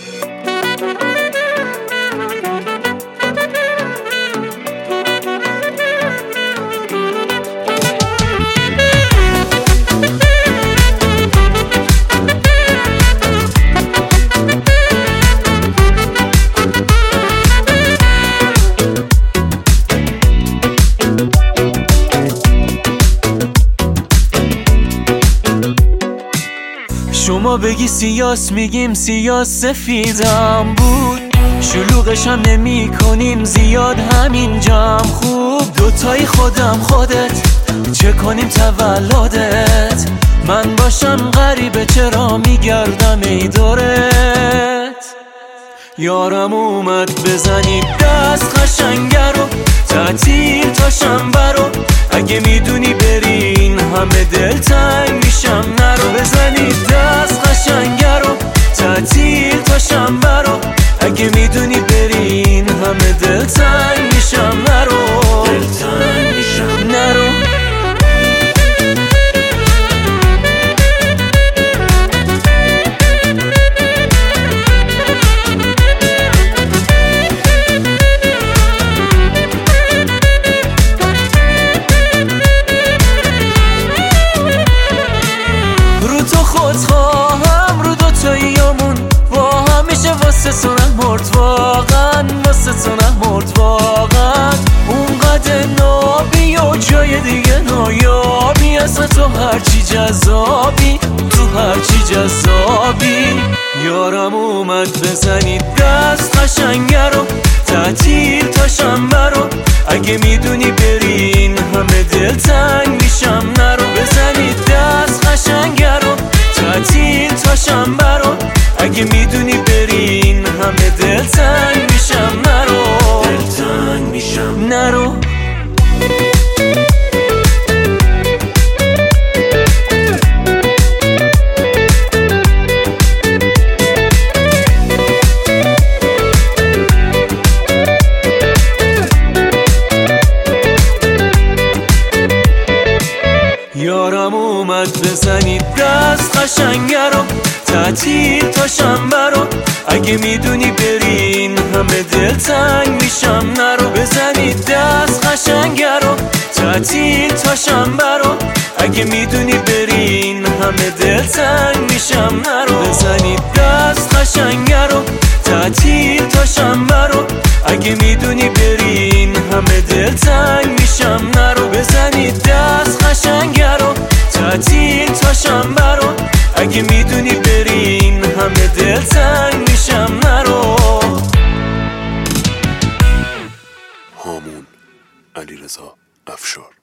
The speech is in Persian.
شما بگی سیاس میگیم سیاس سفیدم بود، شلوغشم نمی کنیم زیاد همینجام خوب. دوتایی خودم خودت چه کنیم تولدت، من باشم غریبه چرا میگردم ای دورت. یارم اومد بزنید دست قشنگه رو، تعطیل تا شنبه رو، اگه میدونی برین همه دلتنگ میشم نرو. بزنید دست قشنگه رو، تعطیل تا شنبه رو، اگه میدونی برین همه دلتنگ میشم نرو. دلتنگ میشم نرو. خودخواهم رو دوتاییامون با هم میشه، واسه تو نمرد واقعا، واسه تو نمرد واقعا. اونقدر نابی و جای دیگه نایابی، اصلا تو هرچی جذابی، تو هرچی جذابی. یارم اومد بزنید دست قشنگه رو، تعطیل تا شنبه رو، اگه میدونی برین همه دلتنگ میشم نرو. بزنید دست قشنگه رو، تعطیل تا شنبه رو، اگه میدونی برین همه دلتنگ میشم نرو. دلتنگ میشم نرو. یارم اومد بزنید دست قشنگه رو، تعطیل تا شنبه رو، اگه میدونی برین همه دلتنگ میشم نرو. بزنید دست قشنگه رو، تعطیل تا شنبه رو، اگه میدونی برین همه دلتنگ میشم نرو. بزنید دست قشنگه رو، تعطیل تا شنبه رو، اگه میدونی برین همه دلتنگ میشم نرو. بزنید دست قشنگه رو، تعطیل تا شنبه رو، اگه میدونی برین همه دلتنگ میشم نرو. هامون علیرضا افشار.